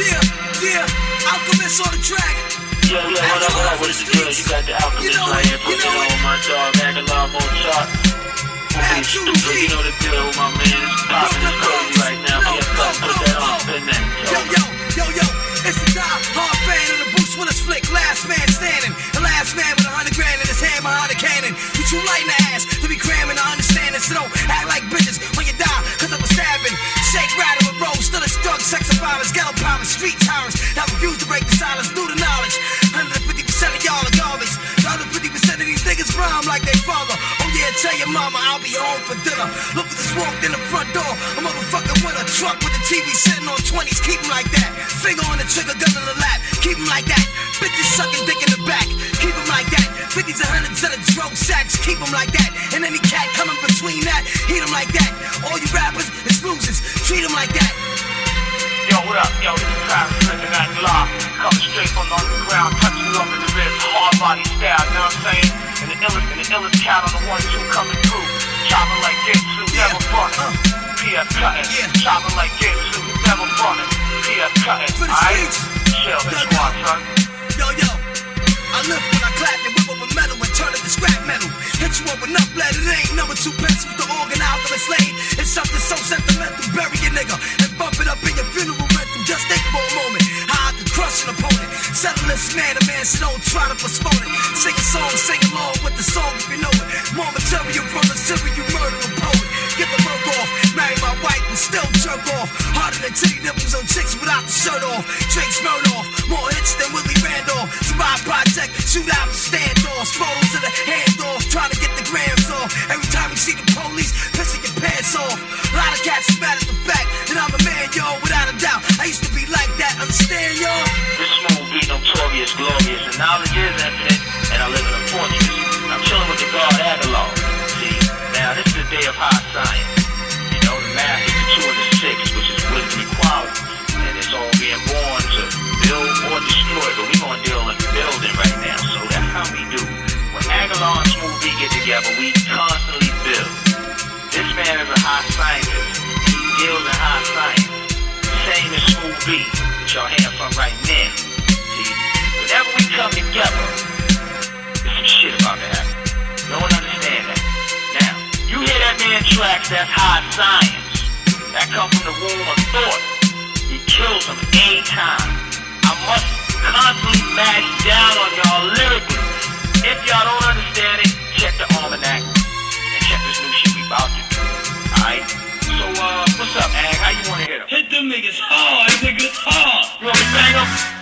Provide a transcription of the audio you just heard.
Yeah, Alchemist on the track. Yo, what up, what is the deal? You got the Alchemist right here, put it on my dog, Aguilar Mozart. You know the deal with my man, it's poppin', it's crazy right now. Put that on, spin that. Yo, it's the die-hard fan of the Bruce Willis flick, last man standing. The last man with $100 grand in his hand behind a cannon. You too light in the ass to be cramming, I understand it. So don't act like bitches when you die, cause of a stabbing. Shake, rattle, and roll, still a thug, sex and violence, ghetto powers, street tyrants that refuse to break the silence through the knowledge. 150% of y'all are garbage. The other 50% of these niggas rhyme like they father. Oh yeah, tell your mama I'll be home for dinner. Look who just walked in the front door. A motherfucker with a truck with the TV sitting on 20s. Keep him like that. Finger on the trigger, gun in the lap. Keep him like that. Bitches sucking dick in the back. Keep him like that. 50s and 100s of the drug sacks. Keep him like that. And any cat coming between that, heat him like that. All you rappers is losers. Treat him like that. Yo, what up? Yo, this is Travis Flippin' Aguilar. Coming straight from the underground, touching you up in the ribs, hard body style, you know what I'm saying? And the illest cat on the 1-2 coming through. Chopping like Getsu, never frontin'. PF cutting, chopping like Getsu, never frontin'. PF cutting, alright? Chill, it's squad, son. Yo, I lift when I clap and whip up a metal and turn it to scrap metal. Hit you up with enough lead, it ain't number 2 pencils. The organ alchemist laid. It's something so sentimental, bury your nigga and bump it up in your funeral rental. Just think for a moment how I could crush an opponent. Settle this man to man, so don't try to postpone it. Sing a song, sing along with the song if you know it. More material from the serial murderer poet. Get the work off, marry my wife and still jerk off. Harder than titty nipples on chicks without the shirt off. Drink Smirnoff, more hits than Willie Randolph. Survive project, shoot out the standoffs. Photos of the handoffs, trying to get the grams off. Every time you see the police, pissing your pants off. A lot of cats is mad at the fact that I'm a man, yo, without a doubt. I used to be like that, understand, yo? This smooth beat notorious, glorious, and knowledge is infinite, and I live in a fortress. I'm chilling with the God Aguilar. See, now this is the day of high science. You know, the math is the 2 and the 6, which is wisdom equality. And it's all being born to build or destroy, but we're gonna deal in building right now, so that's how we do. When Aguilar and Smooth B get together, we constantly build. This man is a high scientist. He deals in high science. Same as Smooth B, that y'all hearing from right now. See, whenever we come together, there's some shit about to happen. No one understand that. Now, you hear that man tracks, that's high science. That comes from the womb of thought. He kills them anytime. I must constantly mash down on y'all lyrically. If y'all don't understand it, check the almanac and check this new shit we about to do. Alright? So, what's up, Ag? How you wanna hit him? Hit them niggas hard, niggas hard. You want me to bang him?